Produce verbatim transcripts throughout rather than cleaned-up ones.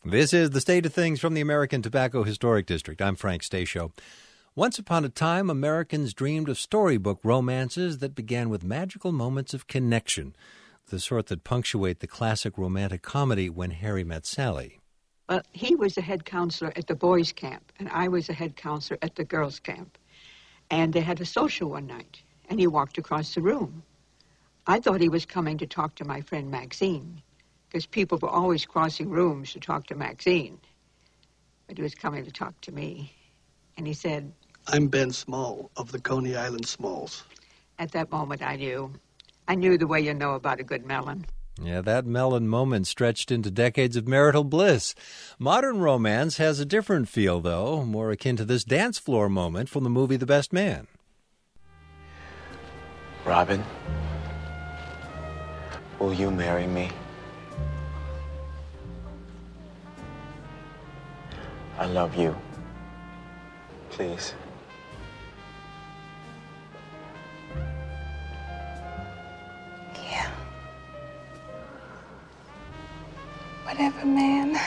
This is The State of Things from the American Tobacco Historic District. I'm Frank Stasio. Once upon a time, Americans dreamed of storybook romances that began with magical moments of connection, the sort that punctuate the classic romantic comedy When Harry Met Sally. Well, he was the head counselor at the boys' camp, and I was the head counselor at the girls' camp. And they had a social one night, and he walked across the room. I thought he was coming to talk to my friend Maxine, because people were always crossing rooms to talk to Maxine. But he was coming to talk to me. And he said, "I'm Ben Small of the Coney Island Smalls." At that moment, I knew. I knew the way you know about a good melon. Yeah, that melon moment stretched into decades of marital bliss. Modern romance has a different feel, though, more akin to this dance floor moment from the movie The Best Man. Robin, will you marry me? I love you. Please. Yeah. Whatever, man.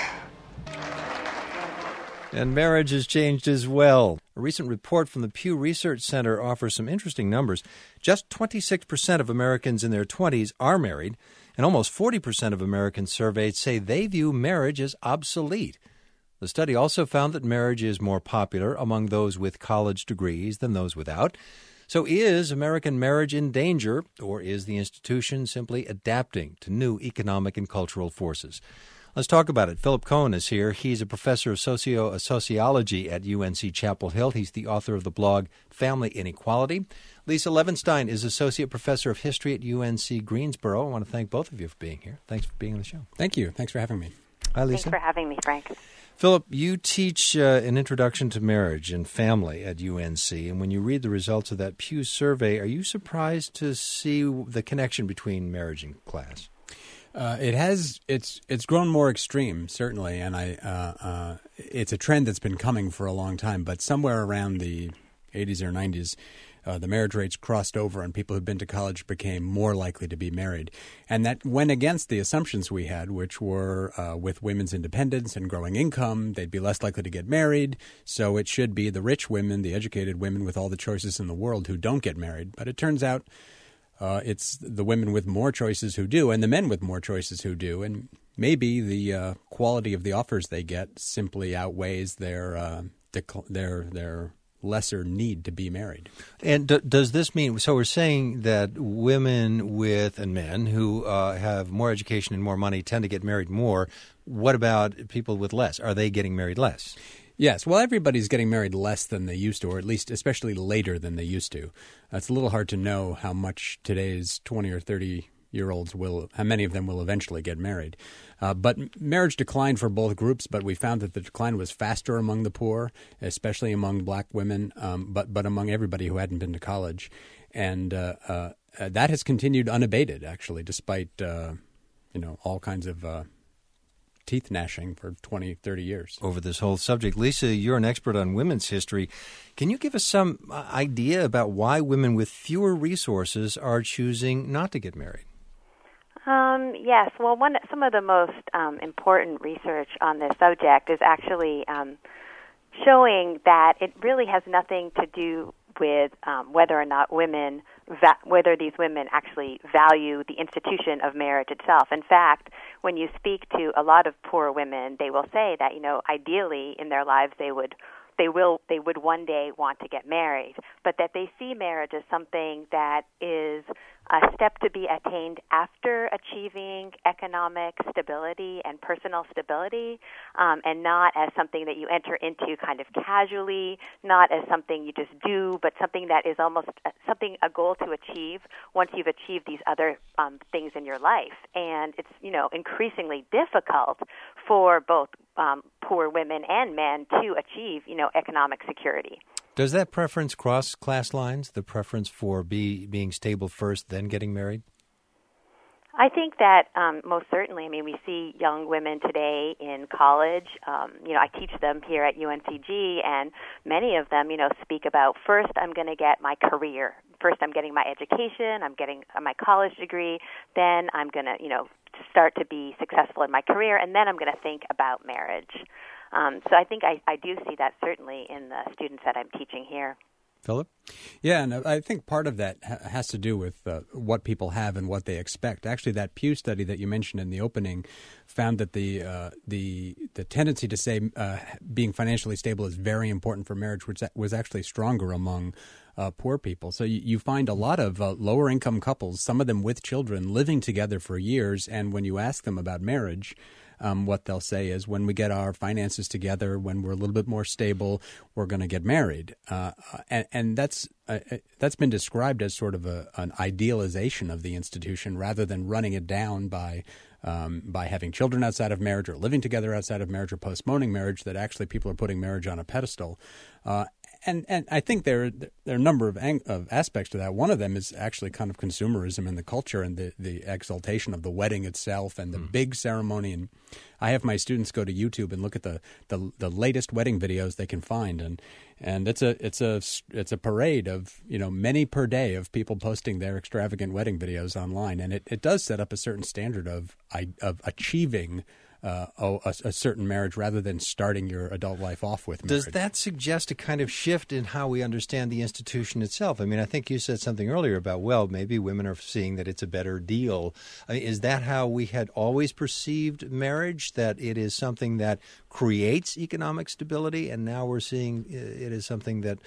And marriage has changed as well. A recent report from the Pew Research Center offers some interesting numbers. Just twenty-six percent of Americans in their twenties are married, and almost forty percent of Americans surveyed say they view marriage as obsolete. The study also found that marriage is more popular among those with college degrees than those without. So is American marriage in danger, or is the institution simply adapting to new economic and cultural forces? Let's talk about it. Philip Cohen is here. He's a professor of socio- sociology at U N C Chapel Hill. He's the author of the blog Family Inequality. Lisa Levenstein is associate professor of history at U N C Greensboro. I want to thank both of you for being here. Thanks for being on the show. Thank you. Thanks for having me. Hi, Lisa. Thanks for having me, Frank. Philip, you teach uh, an introduction to marriage and family at U N C, and when you read the results of that Pew survey, are you surprised to see the connection between marriage and class? Uh, it has. It's it's grown more extreme, certainly, and I. Uh, uh, it's a trend that's been coming for a long time. But somewhere around the eighties or nineties, uh, the marriage rates crossed over, and people who'd been to college became more likely to be married, and that went against the assumptions we had, which were uh, with women's independence and growing income, they'd be less likely to get married. So it should be the rich women, the educated women with all the choices in the world who don't get married. But it turns out. Uh, it's the women with more choices who do, and the men with more choices who do, and maybe the uh, quality of the offers they get simply outweighs their uh, dec- their their lesser need to be married. And d- does this mean? So we're saying that women with and men who uh, have more education and more money tend to get married more. What about people with less? Are they getting married less? Yes. Well, everybody's getting married less than they used to, or at least especially later than they used to. Uh, it's a little hard to know how much today's twenty or thirty-year-olds will, how many of them will eventually get married. Uh, but marriage declined for both groups, but we found that the decline was faster among the poor, especially among black women, um, but, but among everybody who hadn't been to college. And uh, uh, that has continued unabated, actually, despite, uh, you know, all kinds of uh teeth gnashing for twenty, thirty years. Over this whole subject. Lisa, you're an expert on women's history. Can you give us some idea about why women with fewer resources are choosing not to get married? Um, yes. Well, one some of the most um, important research on this subject is actually um, showing that it really has nothing to do with um, whether or not women, va- whether these women actually value the institution of marriage itself. In fact, when you speak to a lot of poor women, they will say that, you know, ideally in their lives they would they will they would one day want to get married, but that they see marriage as something that is a step to be attained after achieving economic stability and personal stability, um, and not as something that you enter into kind of casually, not as something you just do, but something that is almost a, something a goal to achieve once you've achieved these other um, things in your life. And it's, you know, increasingly difficult for both um, poor women and men to achieve, you know, economic security. Does that preference cross class lines, the preference for be, being stable first, then getting married? I think that um, most certainly. I mean, we see young women today in college. Um, you know, I teach them here at U N C G, and many of them, you know, speak about, first I'm going to get my career. First I'm getting my education, I'm getting my college degree, then I'm going to, you know, start to be successful in my career, and then I'm going to think about marriage. Um, so I think I, I do see that certainly in the students that I'm teaching here. Philip? Yeah, and I think part of that ha- has to do with uh, what people have and what they expect. Actually, that Pew study that you mentioned in the opening found that the uh, the the tendency to say uh, being financially stable is very important for marriage, which was actually stronger among uh, poor people. So you, you find a lot of uh, lower income couples, some of them with children, living together for years, and when you ask them about marriage, Um, what they'll say is, when we get our finances together, when we're a little bit more stable, we're going to get married. Uh, and, and that's uh, that's been described as sort of a, an idealization of the institution rather than running it down by um, by having children outside of marriage or living together outside of marriage or postponing marriage, that actually people are putting marriage on a pedestal. Uh, And and I think there there are a number of, ang- of aspects to that. One of them is actually kind of consumerism in the culture and the, the exaltation of the wedding itself and the mm. big ceremony. And I have my students go to YouTube and look at the, the, the latest wedding videos they can find, and and it's a it's a it's a parade of, you know, many per day of people posting their extravagant wedding videos online, and it, it does set up a certain standard of of achieving Uh, a, a certain marriage rather than starting your adult life off with marriage. Does that suggest a kind of shift in how we understand the institution itself? I mean, I think you said something earlier about, well, maybe women are seeing that it's a better deal. I mean, is that how we had always perceived marriage, that it is something that creates economic stability, and now we're seeing it is something that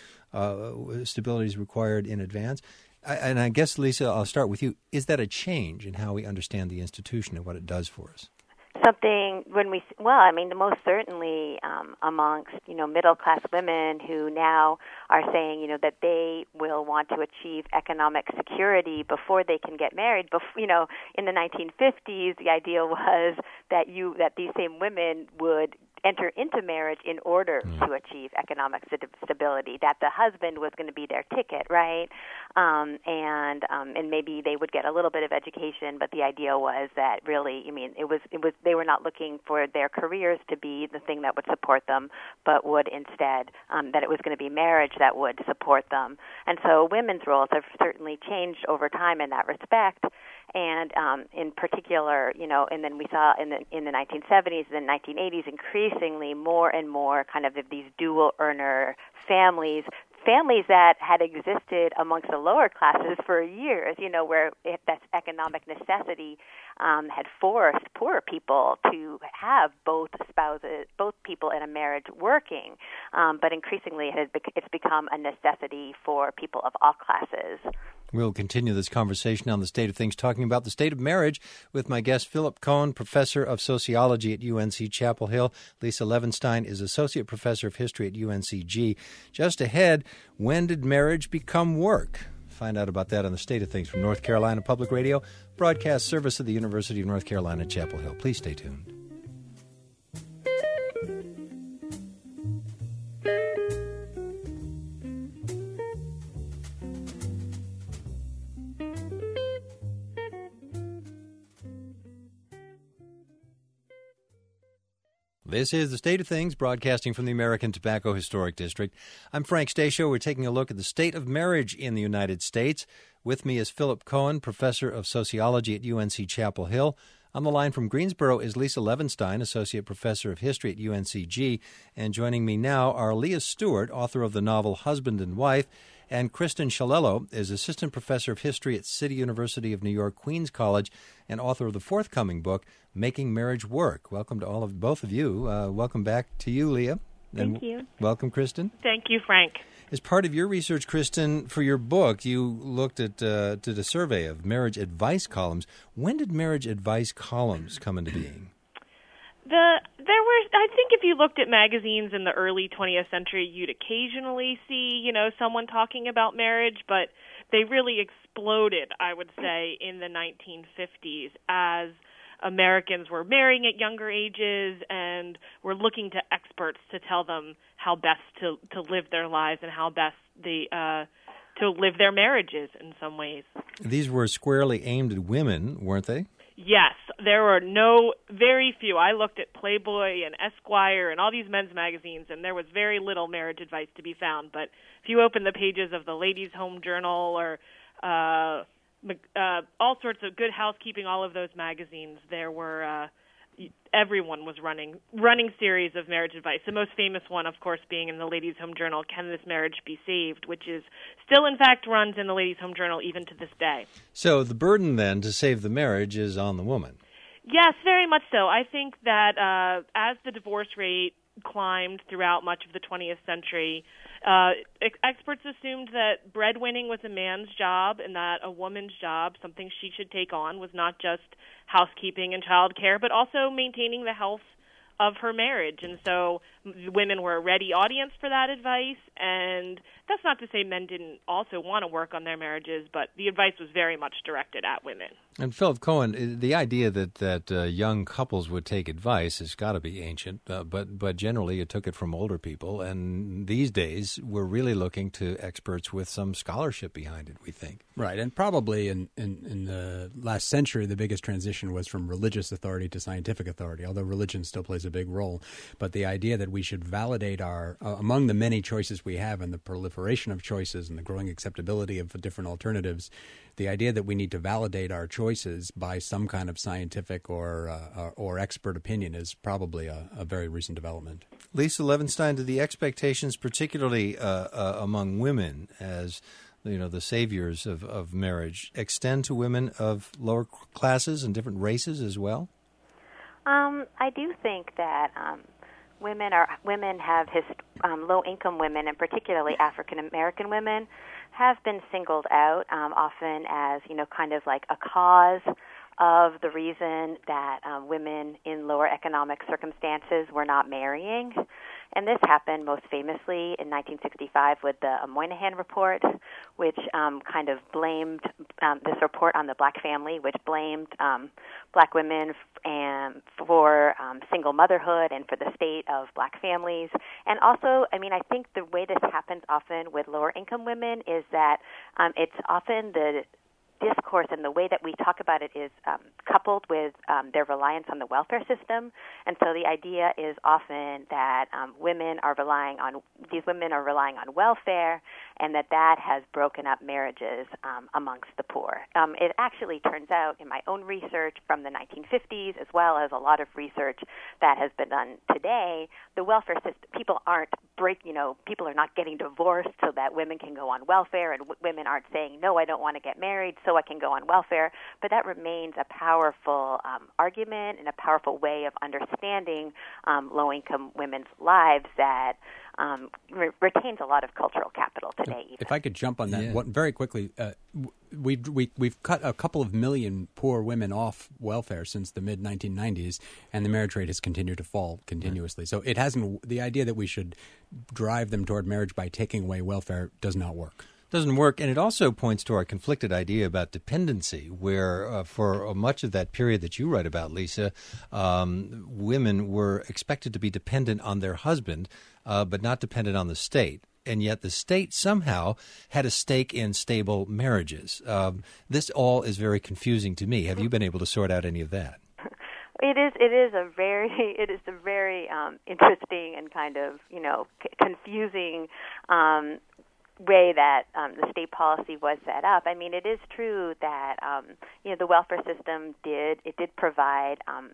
uh, stability is required in advance? I, and I guess, Lisa, I'll start with you. Is that a change in how we understand the institution and what it does for us? Something when we, well, I mean, most certainly um, amongst, you know, middle-class women who now are saying, you know, that they will want to achieve economic security before they can get married. Before, you know, in the nineteen fifties, the idea was that you, that these same women would enter into marriage in order mm. to achieve economic st- stability, that the husband was going to be their ticket, right? Um, and um, and maybe they would get a little bit of education, but the idea was that really, I mean, it was it was they were not looking for their careers to be the thing that would support them, but would instead, um, that it was going to be marriage that would support them. And so women's roles have certainly changed over time in that respect. And um, in particular, you know, and then we saw in the in the nineteen seventies and the nineteen eighties, increasingly more and more kind of these dual earner families, families that had existed amongst the lower classes for years, you know, where if that's economic necessity um, had forced poorer people to have both spouses, both people in a marriage working. Um, but increasingly, it has bec- it's become a necessity for people of all classes. We'll continue this conversation on the state of things, talking about the state of marriage with my guest, Philip Cohen, professor of sociology at U N C Chapel Hill. Lisa Levinstein is associate professor of history at U N C G. Just ahead, when did marriage become work? Find out about that on the State of Things from North Carolina Public Radio, broadcast service of the University of North Carolina, Chapel Hill. Please stay tuned. This is The State of Things, broadcasting from the American Tobacco Historic District. I'm Frank Stasio. We're taking a look at the state of marriage in the United States. With me is Philip Cohen, professor of sociology at U N C Chapel Hill. On the line from Greensboro is Lisa Levinstein, associate professor of history at U N C G. And joining me now are Leah Stewart, author of the novel Husband and Wife, and Kristen Shalello is assistant professor of history at City University of New York, Queens College, and author of the forthcoming book, Making Marriage Work. Welcome to all of both of you. Uh, welcome back to you, Leah. Thank and you. Welcome, Kristen. Thank you, Frank. As part of your research, Kristen, for your book, you looked at uh, did a survey of marriage advice columns. When did marriage advice columns come into being? The there were I think if you looked at magazines in the early twentieth century, you'd occasionally see, you know, someone talking about marriage, but they really exploded, I would say, in the nineteen fifties as Americans were marrying at younger ages and were looking to experts to tell them how best to, to live their lives and how best the uh, to live their marriages in some ways. These were squarely aimed at women, weren't they? Yes, there were no, very few. I looked at Playboy and Esquire and all these men's magazines, and there was very little marriage advice to be found. But if you open the pages of the Ladies' Home Journal or uh, uh, all sorts of Good Housekeeping, all of those magazines. There were uh, everyone was running running series of marriage advice. The most famous one, of course, being in the Ladies' Home Journal, Can This Marriage Be Saved, which is still, in fact, runs in the Ladies' Home Journal even to this day. So the burden, then, to save the marriage is on the woman. Yes, very much so. I think that uh, as the divorce rate climbed throughout much of the twentieth century, uh, ex- experts assumed that breadwinning was a man's job and that a woman's job, something she should take on, was not just housekeeping and childcare, but also maintaining the health of her marriage. And so women were a ready audience for that advice, and that's not to say men didn't also want to work on their marriages, but the advice was very much directed at women. And Philip Cohen, the idea that that uh, young couples would take advice has got to be ancient, uh, but but generally you took it from older people, and these days we're really looking to experts with some scholarship behind it, we think. Right, and probably in, in, in the last century the biggest transition was from religious authority to scientific authority, although religion still plays a big role. But the idea that we should validate our, uh, among the many choices we have and the proliferation of choices and the growing acceptability of different alternatives, the idea that we need to validate our choices by some kind of scientific or uh, or expert opinion is probably a, a very recent development. Lisa Levinstein, do the expectations, particularly uh, uh, among women as you know the saviors of, of marriage, extend to women of lower classes and different races as well? Um, I do think that um, women are women have his, um, low-income women, and particularly African-American women, have been singled out um, often as, you know, kind of like a cause of the reason that um, women in lower economic circumstances were not marrying. And this happened most famously in nineteen sixty-five with the Moynihan Report, which um, kind of blamed um, this report on the black family, which blamed um, black women f- and for um, single motherhood and for the state of black families. And also, I mean, I think the way this happens often with lower income women is that um, it's often the discourse and the way that we talk about it is um, coupled with um, their reliance on the welfare system. And so the idea is often that um, women are relying on, these women are relying on welfare, and that that has broken up marriages um, amongst the poor. Um, it actually turns out in my own research from the nineteen fifties, as well as a lot of research that has been done today, the welfare system, people aren't break, you know, people are not getting divorced so that women can go on welfare, and w- women aren't saying, no, I don't want to get married so I can go on welfare. But that remains a powerful um, argument and a powerful way of understanding um, low-income women's lives that um, re- retains a lot of cultural capital today. Even. If I could jump on that yeah. one, very quickly, uh, we've, we, we've cut a couple of million poor women off welfare since the mid nineteen nineties, and the marriage rate has continued to fall continuously. Right. So it hasn't. The idea that we should drive them toward marriage by taking away welfare does not work. Doesn't work, and it also points to our conflicted idea about dependency, where uh, for much of that period that you write about, Lisa, um, women were expected to be dependent on their husband, uh, but not dependent on the state. And yet the state somehow had a stake in stable marriages. Um, this all is very confusing to me. Have you been able to sort out any of that? It is. It is a very. It is a very um, interesting and kind of you know c- confusing um, way that um, the state policy was set up. I mean, it is true that um, you know the welfare system did it did provide um,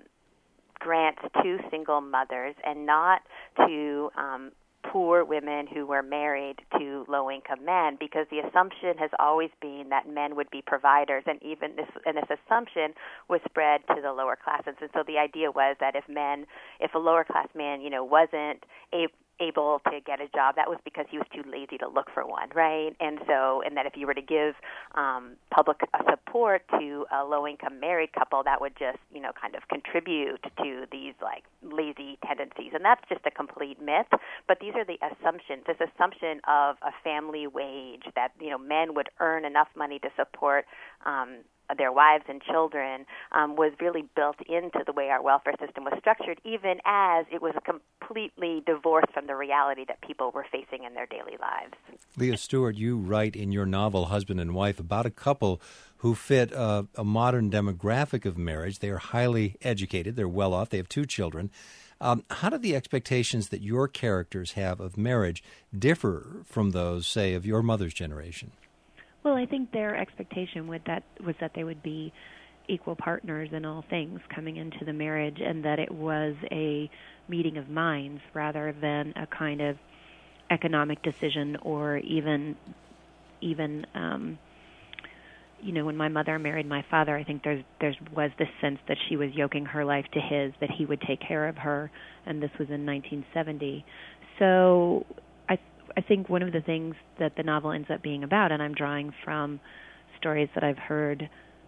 grants to single mothers and not to um, poor women who were married to low-income men, because the assumption has always been that men would be providers, and even this and this assumption was spread to the lower classes. And so the idea was that if men, if a lower-class man, you know, wasn't able able to get a job, that was because he was too lazy to look for one, right? And so, and that if you were to give um, public support to a low-income married couple, that would just, you know, kind of contribute to these, like, lazy tendencies. And that's just a complete myth. But these are the assumptions, this assumption of a family wage, that, you know, men would earn enough money to support um their wives and children, um, was really built into the way our welfare system was structured, even as it was completely divorced from the reality that people were facing in their daily lives. Leah Stewart, you write in your novel Husband and Wife about a couple who fit uh, a modern demographic of marriage. They are highly educated. They're well off. They have two children. Um, how do the expectations that your characters have of marriage differ from those, say, of your mother's generation? Well, I think their expectation would that was that they would be equal partners in all things coming into the marriage, and that it was a meeting of minds rather than a kind of economic decision, or even, even, um, you know, when my mother married my father, I think there's there was this sense that she was yoking her life to his, that he would take care of her, and this was in nineteen seventy. So I I think one of the things that the novel ends up being about, and I'm drawing from stories that I've heard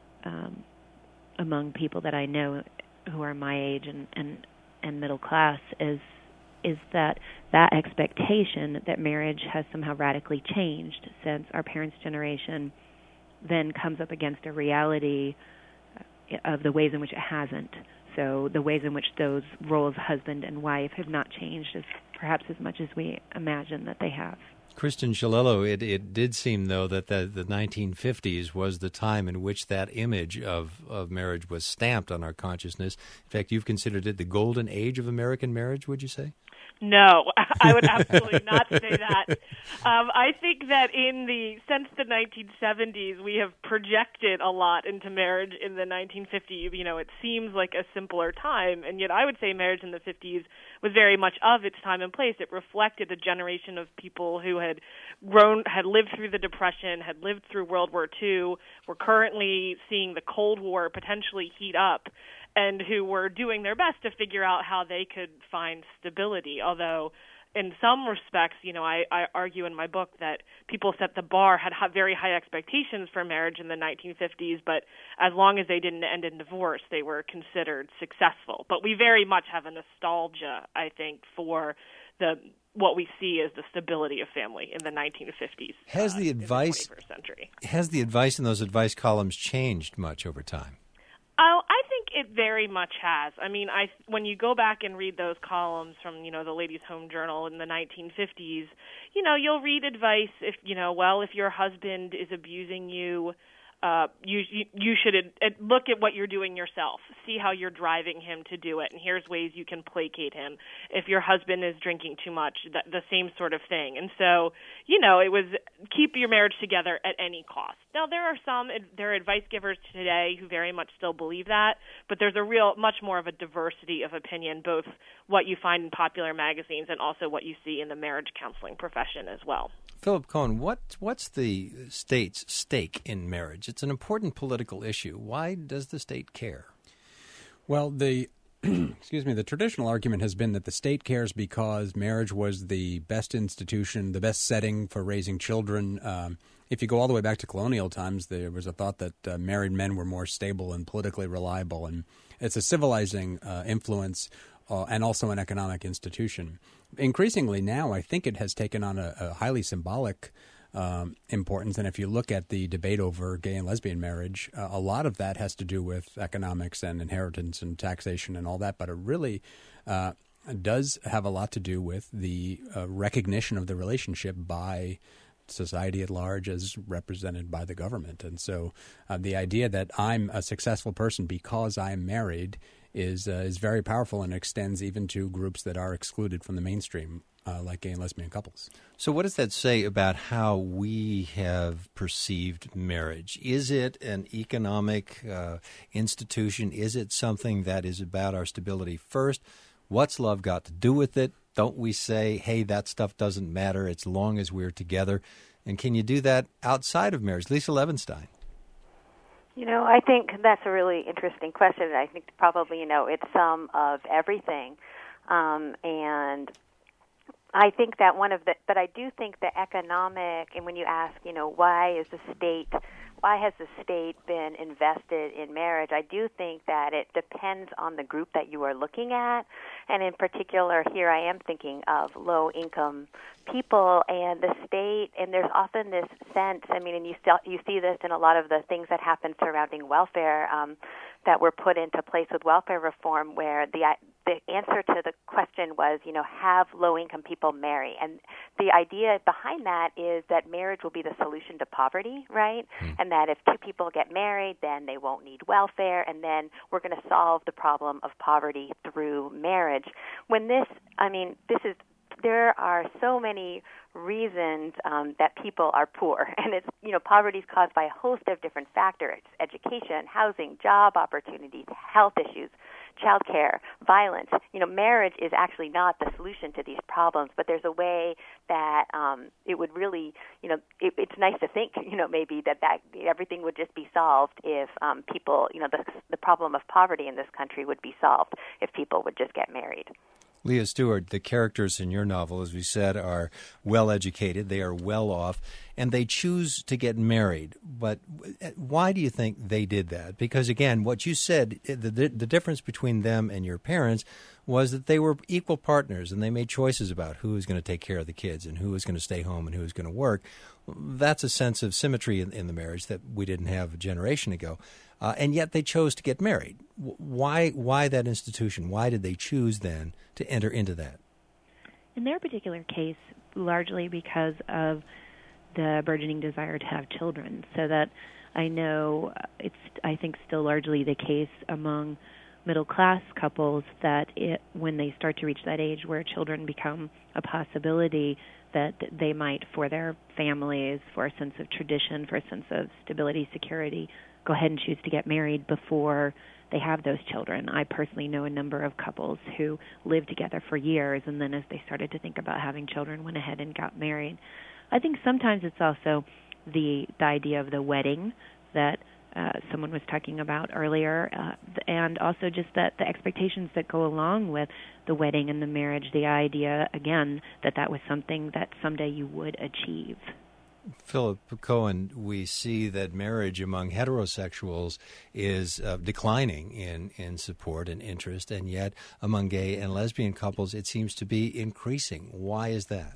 um, among people that I know who are my age and, and, and middle class, is is that that expectation that marriage has somehow radically changed since our parents' generation then comes up against a reality of the ways in which it hasn't. So the ways in which those roles, husband and wife, have not changed as perhaps as much as we imagine that they have. Kristen Shalelo, it, it did seem, though, that the, the nineteen fifties was the time in which that image of, of marriage was stamped on our consciousness. In fact, you've considered it the golden age of American marriage, would you say? No, I would absolutely not say that. Um, I think that in the since the nineteen seventies, we have projected a lot into marriage in the nineteen fifties. You know, it seems like a simpler time, and yet I would say marriage in the fifties was very much of its time and place. It reflected a generation of people who had grown, had lived through the Depression, had lived through World War Two, were currently seeing the Cold War potentially heat up, and who were doing their best to figure out how they could find stability. Although, in some respects, you know, I, I argue in my book that people set the bar, had very high expectations for marriage in the nineteen fifties, but as long as they didn't end in divorce, they were considered successful. But we very much have a nostalgia, I think, for the what we see as the stability of family in the nineteen fifties. Has uh, the advice in the twenty-first century. Has the advice in those advice columns changed much over time? Oh, I think it very much has. I mean, I when you go back and read those columns from, you know, the Ladies' Home Journal in the nineteen fifties, you know, you'll read advice if, you know, well, if your husband is abusing you, uh, you, you you should ad- ad- look at what you're doing yourself. See how you're driving him to do it, and here's ways you can placate him. If your husband is drinking too much, that, the same sort of thing. And so, you know, it was keep your marriage together at any cost. Now, there are some, there are advice givers today who very much still believe that, but there's a real, much more of a diversity of opinion, both what you find in popular magazines and also what you see in the marriage counseling profession as well. Philip Cohen, what what's the state's stake in marriage? It's an important political issue. Why does the state care? Well, the excuse me, the traditional argument has been that the state cares because marriage was the best institution, the best setting for raising children. Um, if you go all the way back to colonial times, there was a thought that uh, married men were more stable and politically reliable, and it's a civilizing uh, influence uh, and also an economic institution. Increasingly now, I think it has taken on a, a highly symbolic um, importance. And if you look at the debate over gay and lesbian marriage, uh, a lot of that has to do with economics and inheritance and taxation and all that. But it really uh, does have a lot to do with the uh, recognition of the relationship by society at large as represented by the government. And so uh, the idea that I'm a successful person because I'm married is uh, is very powerful and extends even to groups that are excluded from the mainstream, uh, like gay and lesbian couples. So what does that say about how we have perceived marriage? Is it an economic uh, institution? Is it something that is about our stability first? What's love got to do with it? Don't we say, hey, that stuff doesn't matter as long as we're together? And can you do that outside of marriage? Lisa Levinstein. You know, I think that's a really interesting question. I think probably, you know, it's some of everything. Um, and I think that one of the, but I do think the economic, and when you ask, you know, why is the state, why has the state been invested in marriage? I do think that it depends on the group that you are looking at. And in particular, here I am thinking of low-income people and the state, and there's often this sense, I mean, and you, still, you see this in a lot of the things that happen surrounding welfare um, that were put into place with welfare reform, where the the answer to the question was, you know, have low-income people marry. And the idea behind that is that marriage will be the solution to poverty, right? Mm. And that if two people get married, then they won't need welfare, and then we're going to solve the problem of poverty through marriage. When this, I mean, this is there are so many reasons um, that people are poor, and it's you know poverty is caused by a host of different factors: education, housing, job opportunities, health issues, child care, violence. You know, marriage is actually not the solution to these problems, but there's a way that um, it would really, you know, it, it's nice to think, you know, maybe that, that everything would just be solved if um, people, you know, the, the problem of poverty in this country would be solved if people would just get married. Leah Stewart, the characters in your novel, as we said, are well-educated, they are well-off, and they choose to get married. But why do you think they did that? Because, again, what you said, the, the difference between them and your parents was that they were equal partners, and they made choices about who was going to take care of the kids and who was going to stay home and who was going to work. That's a sense of symmetry in, in the marriage that we didn't have a generation ago. Uh, and yet they chose to get married. Why Why that institution? Why did they choose then to enter into that? In their particular case, largely because of the burgeoning desire to have children. So that I know it's, I think, still largely the case among middle-class couples that it, when they start to reach that age where children become a possibility, that they might, for their families, for a sense of tradition, for a sense of stability, security, go ahead and choose to get married before they have those children. I personally know a number of couples who lived together for years, and then as they started to think about having children, went ahead and got married. I think sometimes it's also the, the idea of the wedding that uh, someone was talking about earlier, uh, and also just that the expectations that go along with the wedding and the marriage, the idea, again, that that was something that someday you would achieve. Philip Cohen, we see that marriage among heterosexuals is uh, declining in, in support and interest, and yet among gay and lesbian couples it seems to be increasing. Why is that?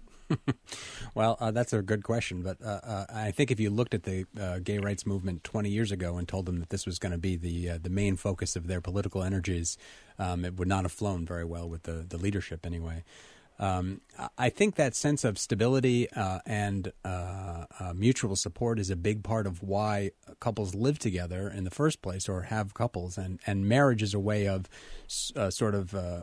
Well, uh, that's a good question, but uh, uh, I think if you looked at the uh, gay rights movement twenty years ago and told them that this was going to be the uh, the main focus of their political energies, um, it would not have flown very well with the, the leadership anyway. Um, I think that sense of stability uh, and uh, uh, mutual support is a big part of why couples live together in the first place, or have couples. And, and marriage is a way of uh, sort of uh,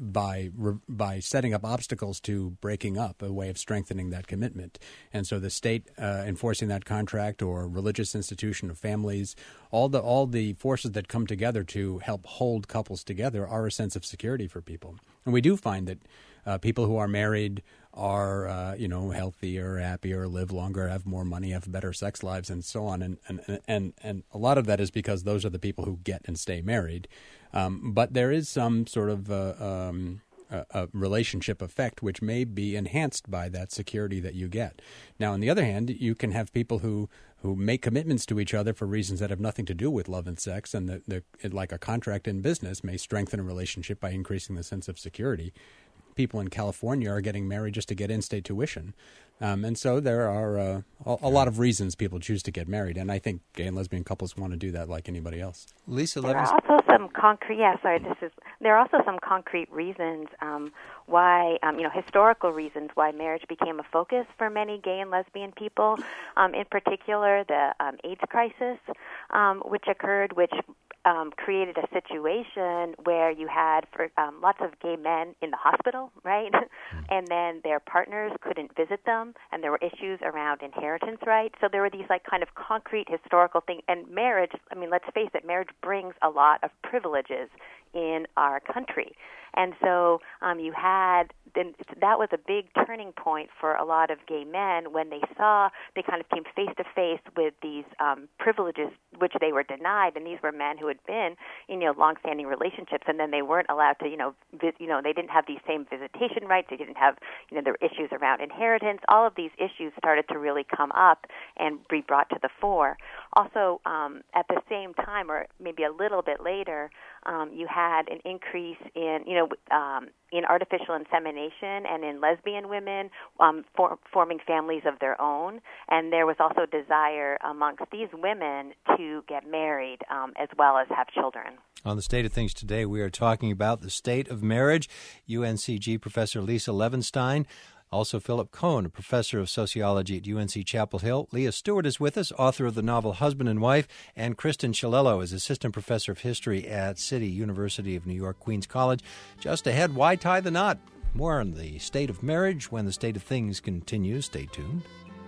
by by setting up obstacles to breaking up, a way of strengthening that commitment. And so the state uh, enforcing that contract, or religious institution of families, all the all the forces that come together to help hold couples together are a sense of security for people. And we do find that Uh, people who are married are, uh, you know, healthier, happier, live longer, have more money, have better sex lives, and so on. And and and and a lot of that is because those are the people who get and stay married. Um, but there is some sort of uh, um, a, a relationship effect which may be enhanced by that security that you get. Now, on the other hand, you can have people who who make commitments to each other for reasons that have nothing to do with love and sex, and the, the, like a contract in business may strengthen a relationship by increasing the sense of security. People in California are getting married just to get in-state tuition. Um, and so there are uh, a, a lot of reasons people choose to get married, and I think gay and lesbian couples want to do that like anybody else. Lisa, there are also some concrete. Yeah, sorry. This is. There are also some concrete reasons um, why, um, you know, historical reasons why marriage became a focus for many gay and lesbian people. Um, in particular, the um, AIDS crisis, um, which occurred, which Um, created a situation where you had for um, lots of gay men in the hospital, right? And then their partners couldn't visit them, and there were issues around inheritance rights. So there were these like kind of concrete historical things. And marriage, I mean, let's face it, marriage brings a lot of privileges in our country. And so um, you had, then that was a big turning point for a lot of gay men when they saw, they kind of came face to face with these um, privileges which they were denied. And these were men who had been in, you know, long-standing relationships, and then they weren't allowed to, you know, vis- you know, they didn't have these same visitation rights. They didn't have, you know, there were issues around inheritance. All of these issues started to really come up and be brought to the fore. Also, um, at the same time, or maybe a little bit later, um, you had an increase in, you know, um, in artificial insemination and in lesbian women um, for, forming families of their own. And there was also desire amongst these women to get married um, as well as have children. On The State of Things today, we are talking about the state of marriage. U N C G professor Lisa Levinstein. Also, Philip Cohen, a professor of sociology at U N C Chapel Hill. Leah Stewart is with us, author of the novel Husband and Wife. And Kristen Shalello is assistant professor of history at City University of New York, Queens College. Just ahead, why tie the knot? More on the state of marriage when the state of things continues. Stay tuned.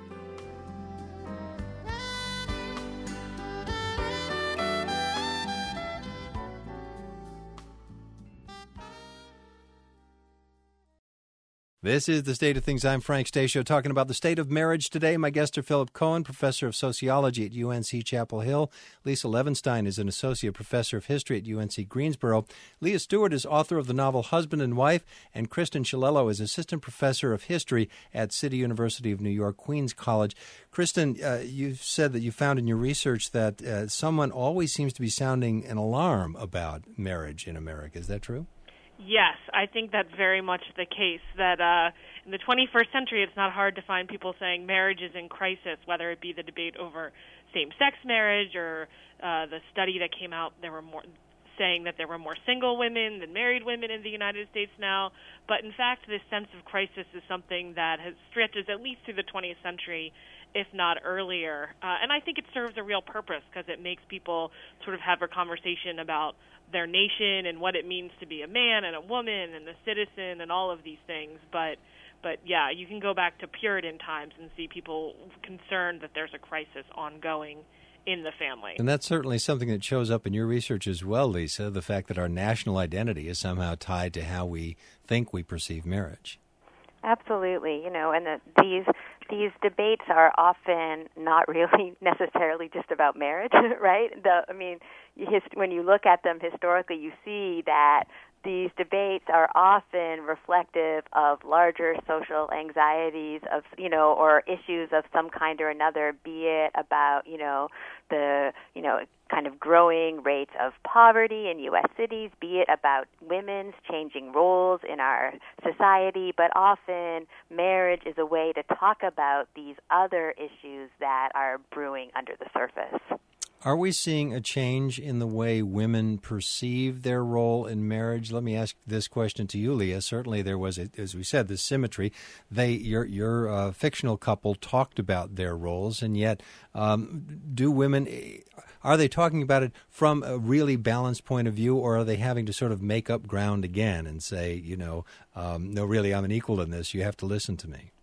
This is The State of Things. I'm Frank Stasio, talking about the state of marriage today. My guests are Philip Cohen, professor of sociology at U N C Chapel Hill. Lisa Levenstein is an associate professor of history at U N C Greensboro. Leah Stewart is author of the novel Husband and Wife, and Kristen Shalello is assistant professor of history at City University of New York, Queens College. Kristen, uh, you said that you found in your research that uh, someone always seems to be sounding an alarm about marriage in America. Is that true? Yes, I think that's very much the case, that uh, in the twenty-first century it's not hard to find people saying marriage is in crisis, whether it be the debate over same-sex marriage or uh, the study that came out there were more saying that there were more single women than married women in the United States now. But in fact, this sense of crisis is something that has stretches at least through the twentieth century, if not earlier. Uh, and I think it serves a real purpose because it makes people sort of have a conversation about their nation and what it means to be a man and a woman and a citizen and all of these things. But, but yeah, you can go back to Puritan times and see people concerned that there's a crisis ongoing in the family. And that's certainly something that shows up in your research as well, Lisa, the fact that our national identity is somehow tied to how we think we perceive marriage. Absolutely, you know, and the, these these debates are often not really necessarily just about marriage, right? The, I mean, his, when you look at them historically, you see that these debates are often reflective of larger social anxieties of, you know, or issues of some kind or another, be it about, you know, the, you know, kind of growing rates of poverty in U S cities, be it about women's changing roles in our society, but often marriage is a way to talk about these other issues that are brewing under the surface. Are we seeing a change in the way women perceive their role in marriage? Let me ask this question to you, Leah. Certainly there was, as we said, this symmetry. They, your your uh, fictional couple talked about their roles, and yet um, do women, are they talking about it from a really balanced point of view, or are they having to sort of make up ground again and say, you know, um, no, really, I'm an equal in this. You have to listen to me?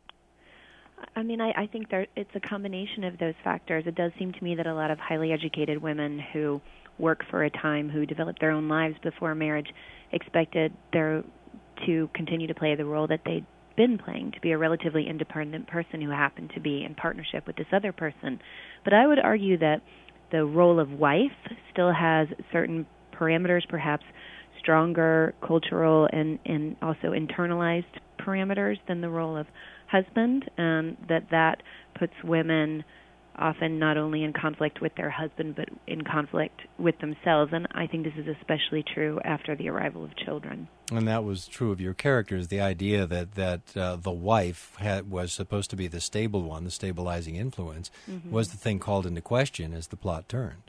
I mean, I, I think there, it's a combination of those factors. It does seem to me that a lot of highly educated women who work for a time, who develop their own lives before marriage, expected their to continue to play the role that they'd been playing, to be a relatively independent person who happened to be in partnership with this other person. But I would argue that the role of wife still has certain parameters, perhaps stronger cultural and, and also internalized parameters than the role of husband, and that that puts women often not only in conflict with their husband but in conflict with themselves. And I think this is especially true after the arrival of children. And that was true of your characters, the idea that, that uh, the wife had, was supposed to be the stable one, the stabilizing influence, mm-hmm. was the thing called into question as the plot turned.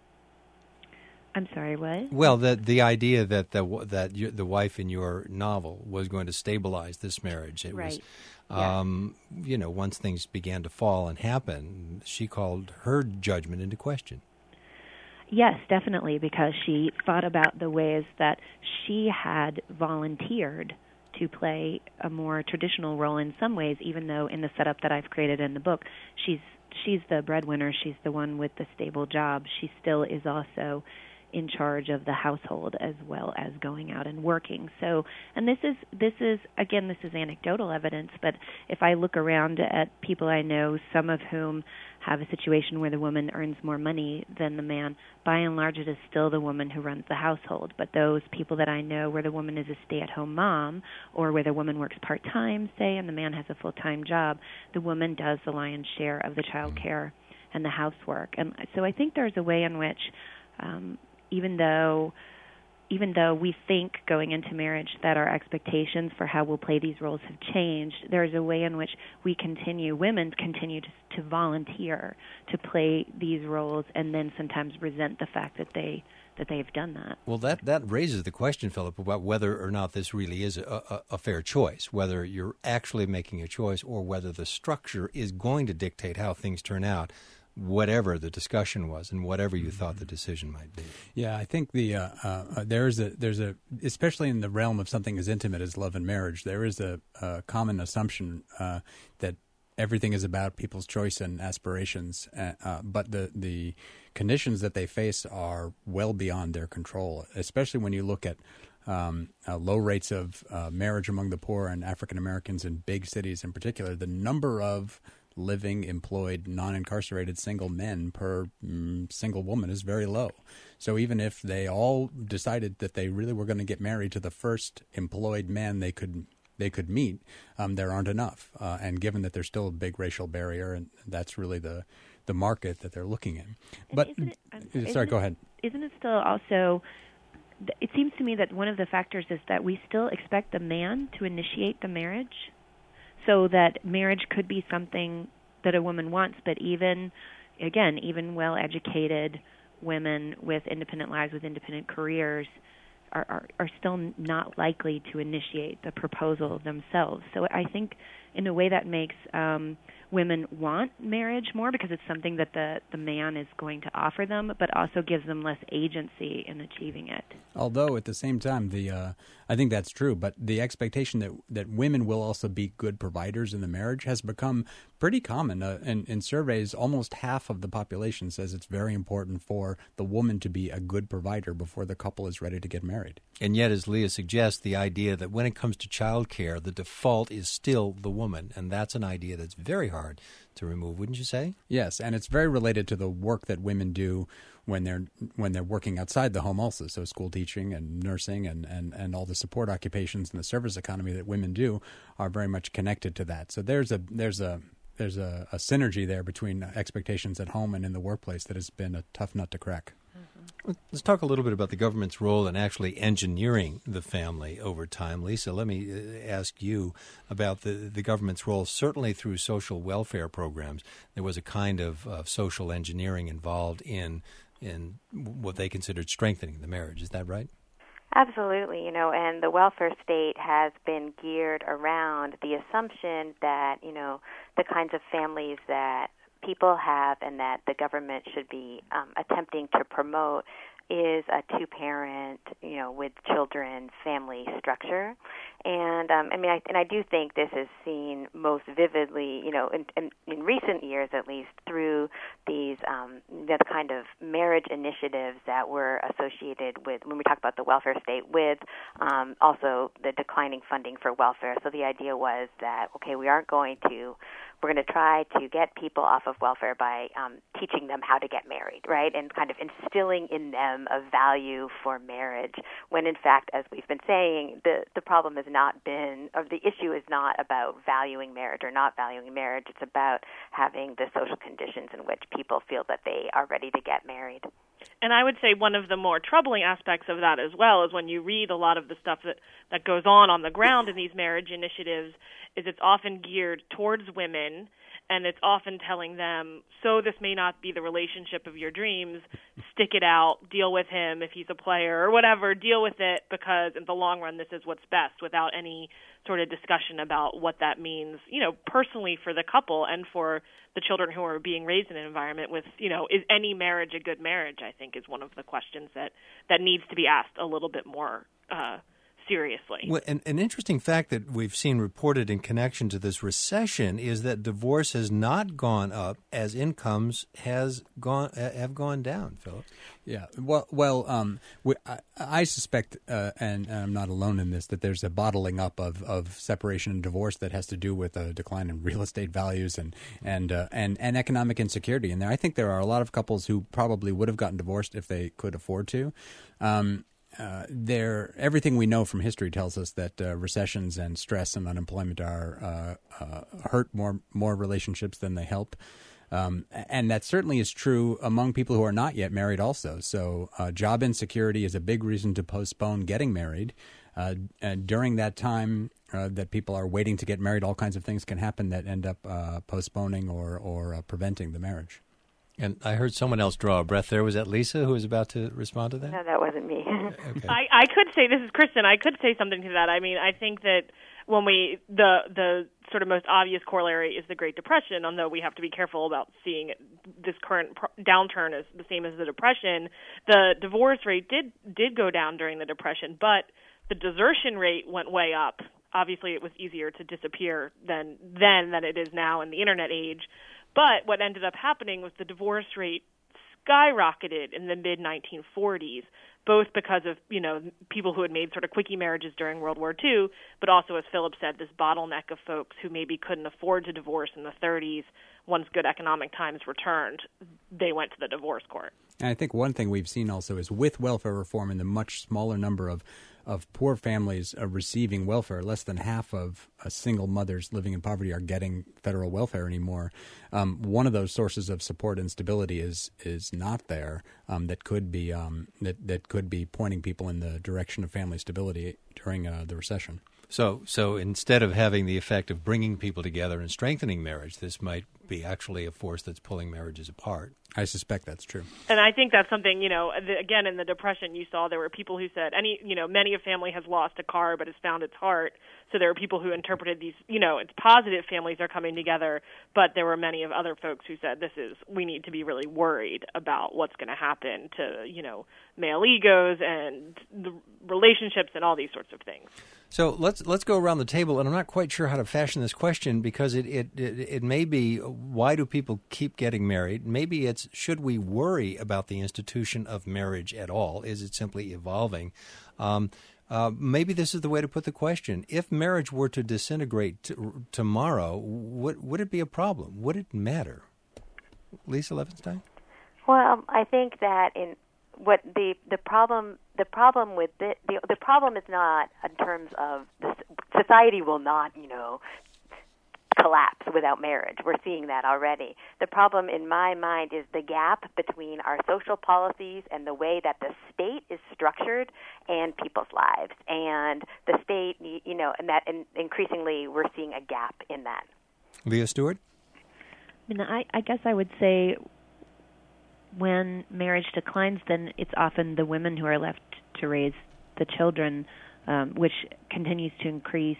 I'm sorry, what? Well, the the idea that the that you, the wife in your novel was going to stabilize this marriage. It right. was, um, yeah. you know, once things began to fall and happen, she called her judgment into question. Yes, definitely, because she thought about the ways that she had volunteered to play a more traditional role in some ways, even though in the setup that I've created in the book, she's she's the breadwinner, she's the one with the stable job. She still is also in charge of the household as well as going out and working. So, and this is, this is again, this is anecdotal evidence, but if I look around at people I know, some of whom have a situation where the woman earns more money than the man, by and large it is still the woman who runs the household. But those people that I know where the woman is a stay-at-home mom, or where the woman works part-time, say, and the man has a full-time job, the woman does the lion's share of the child care and the housework. And so I think there's a way in which um, even though even though we think going into marriage that our expectations for how we'll play these roles have changed, there's a way in which we continue, women continue to, to volunteer to play these roles and then sometimes resent the fact that they that they've done that. Well, that, that raises the question, Philip, about whether or not this really is a, a, a fair choice, whether you're actually making a choice or whether the structure is going to dictate how things turn out. whatever the discussion was and whatever you thought the decision might be. Yeah, I think the uh, uh, there's a there's a especially in the realm of something as intimate as love and marriage, there is a, a common assumption uh, that everything is about people's choice and aspirations, uh, uh, but the the conditions that they face are well beyond their control. Especially when you look at um, uh, low rates of uh, marriage among the poor and African Americans in big cities in particular, the number of living, employed, non-incarcerated single men per mm, single woman is very low. So even if they all decided that they really were going to get married to the first employed man they could they could meet, um, there aren't enough. Uh, and given that there's still a big racial barrier, and that's really the the market that they're looking in. But isn't it, sorry, go ahead. Isn't it still also? It seems to me that one of the factors is that we still expect the man to initiate the marriage. So that marriage could be something that a woman wants, but even, again, even well-educated women with independent lives, with independent careers, are, are, are still not likely to initiate the proposal themselves. So I think, in a way, that makes um, women want marriage more because it's something that the, the man is going to offer them, but also gives them less agency in achieving it. Although at the same time, the uh, I think that's true, but the expectation that that women will also be good providers in the marriage has become pretty common. Uh, in, in surveys, almost half of the population says it's very important for the woman to be a good provider before the couple is ready to get married. And yet, as Leah suggests, the idea that when it comes to child care, the default is still the woman, and that's an idea that's very hard to remove, wouldn't you say? Yes, and it's very related to the work that women do when they're when they're working outside the home also. So school teaching and nursing and, and, and all the support occupations in the service economy that women do are very much connected to that. So there's a there's a there's a, a synergy there between expectations at home and in the workplace that has been a tough nut to crack. Mm-hmm. Let's talk a little bit about the government's role in actually engineering the family over time. Lisa, let me ask you about the, the government's role, certainly through social welfare programs. There was a kind of, of social engineering involved in in what they considered strengthening the marriage. Is that right? Absolutely, you know, and the welfare state has been geared around the assumption that, you know, the kinds of families that people have and that the government should be um, attempting to promote is a two-parent, you know, with children family structure. And um, I mean, I, and I do think this is seen most vividly, you know, in, in, in recent years at least, through these um, the kind of marriage initiatives that were associated with, when we talk about the welfare state, with um, also the declining funding for welfare. So the idea was that, okay, we aren't going to We're going to try to get people off of welfare by um, teaching them how to get married, right, and kind of instilling in them a value for marriage, when in fact, as we've been saying, the, the problem has not been, or the issue is not about valuing marriage or not valuing marriage. It's about having the social conditions in which people feel that they are ready to get married. And I would say one of the more troubling aspects of that as well is when you read a lot of the stuff that, that goes on on the ground in these marriage initiatives, is it's often geared towards women, and it's often telling them, so this may not be the relationship of your dreams, stick it out, deal with him if he's a player or whatever, deal with it because in the long run this is what's best, without any sort of discussion about what that means, you know, personally for the couple and for the children who are being raised in an environment with, you know, is any marriage a good marriage, I think is one of the questions that, that needs to be asked a little bit more uh seriously. Well, an, an interesting fact that we've seen reported in connection to this recession is that divorce has not gone up as incomes has gone have gone down. Philip, yeah. Well, well, um, we, I, I suspect, uh, and, and I'm not alone in this, that there's a bottling up of, of separation and divorce that has to do with a decline in real estate values and and uh, and and economic insecurity in there. I think there are a lot of couples who probably would have gotten divorced if they could afford to. Um, Uh, there, everything we know from history tells us that uh, recessions and stress and unemployment are uh, uh, hurt more more relationships than they help, um, and that certainly is true among people who are not yet married. Also, so uh, job insecurity is a big reason to postpone getting married. Uh, and during that time uh, that people are waiting to get married, all kinds of things can happen that end up uh, postponing or or uh, preventing the marriage. And I heard someone else draw a breath there. Was that Lisa who was about to respond to that? No, that wasn't me. Okay. I, I could say, this is Kristen, I could say something to that. I mean, I think that when we the the sort of most obvious corollary is the Great Depression, although we have to be careful about seeing this current pr- downturn as the same as the Depression. The divorce rate did did go down during the Depression, but the desertion rate went way up. Obviously, it was easier to disappear than then than it is now in the internet age. But what ended up happening was the divorce rate skyrocketed in the mid nineteen forties, both because of, you know, people who had made sort of quickie marriages during World War Two, but also, as Philip said, this bottleneck of folks who maybe couldn't afford to divorce in the thirties. Once good economic times returned, they went to the divorce court. And I think one thing we've seen also is with welfare reform and the much smaller number of of poor families uh, receiving welfare, less than half of uh, single mothers living in poverty are getting federal welfare anymore. Um, one of those sources of support and stability is is not there. Um, that could be um, that that could be pointing people in the direction of family stability during uh, the recession. So, so instead of having the effect of bringing people together and strengthening marriage, this might be actually a force that's pulling marriages apart. I suspect that's true. And I think that's something, you know, the, again, in the Depression, you saw there were people who said, any, you know, many a family has lost a car but has found its heart. So there were people who interpreted these, you know, it's positive families are coming together, but there were many of other folks who said, this is, we need to be really worried about what's going to happen to, you know, male egos and the relationships and all these sorts of things. So let's let's go around the table, and I'm not quite sure how to fashion this question because it, it, it, it may be, why do people keep getting married? Maybe it's, should we worry about the institution of marriage at all? Is it simply evolving? Um, uh, maybe this is the way to put the question. If marriage were to disintegrate t- tomorrow, would, would it be a problem? Would it matter? Lisa Levinstein? Well, I think that in what the the problem the problem with the the, the problem is not in terms of the, society will not, you know, collapse without marriage. We're seeing that already. The problem in my mind is the gap between our social policies and the way that the state is structured and people's lives. And the state, you know, and that and increasingly we're seeing a gap in that. Leah Stewart? I mean, I, I guess I would say when marriage declines, then it's often the women who are left to raise the children, um, which continues to increase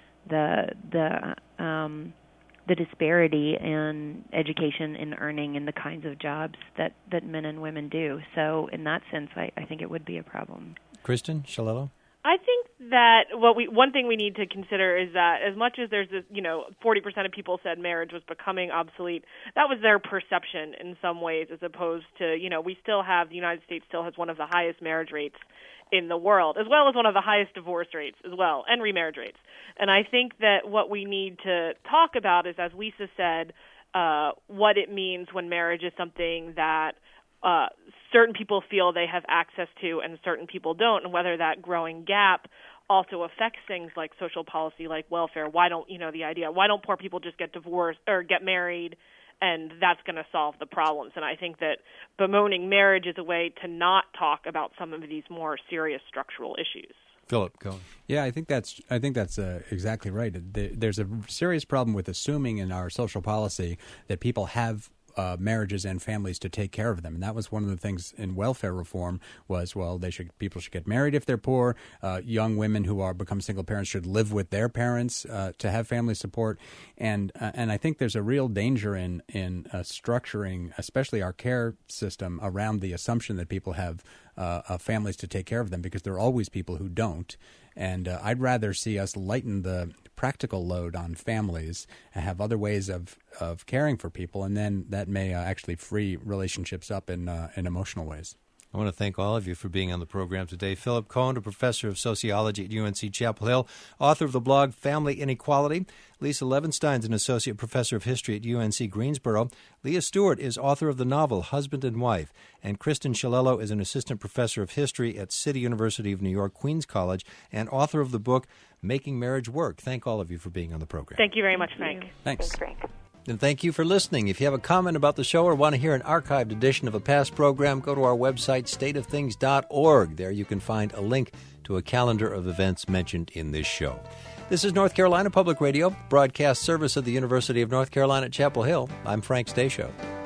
the the um, the disparity in education and earning and the kinds of jobs that, that men and women do. So in that sense, I, I think it would be a problem. Kristen Shalello? I think that what we one thing we need to consider is that as much as there's this, you know, forty percent of people said marriage was becoming obsolete, that was their perception in some ways, as opposed to, you know, we still have, the United States still has one of the highest marriage rates in the world, as well as one of the highest divorce rates as well, and remarriage rates. And I think that what we need to talk about is, as Lisa said, uh, what it means when marriage is something that uh, certain people feel they have access to and certain people don't, and whether that growing gap also affects things like social policy, like welfare. Why don't, you know, the idea, why don't poor people just get divorced or get married, and that's going to solve the problems? And I think that bemoaning marriage is a way to not talk about some of these more serious structural issues. Philip, go on. Yeah, I think that's I think that's uh, exactly right. There's a serious problem with assuming in our social policy that people have Uh, marriages and families to take care of them, and that was one of the things in welfare reform was, well, they should people should get married if they're poor. Uh, young women who are become single parents should live with their parents uh, to have family support, and uh, and I think there's a real danger in in uh, structuring, especially our care system, around the assumption that people have uh, uh, families to take care of them, because there are always people who don't. And uh, I'd rather see us lighten the practical load on families and have other ways of, of caring for people, and then that may uh, actually free relationships up in uh, in emotional ways. I want to thank all of you for being on the program today. Philip Cohn, a professor of sociology at U N C Chapel Hill, author of the blog Family Inequality. Lisa Levinstein is an associate professor of history at U N C Greensboro. Leah Stewart is author of the novel Husband and Wife. And Kristen Shalello is an assistant professor of history at City University of New York, Queens College, and author of the book Making Marriage Work. Thank all of you for being on the program. Thank you very much, Frank. Thanks. Thanks, Frank. And thank you for listening. If you have a comment about the show or want to hear an archived edition of a past program, go to our website, state of things dot org. There you can find a link to a calendar of events mentioned in this show. This is North Carolina Public Radio, broadcast service of the University of North Carolina at Chapel Hill. I'm Frank Stashow.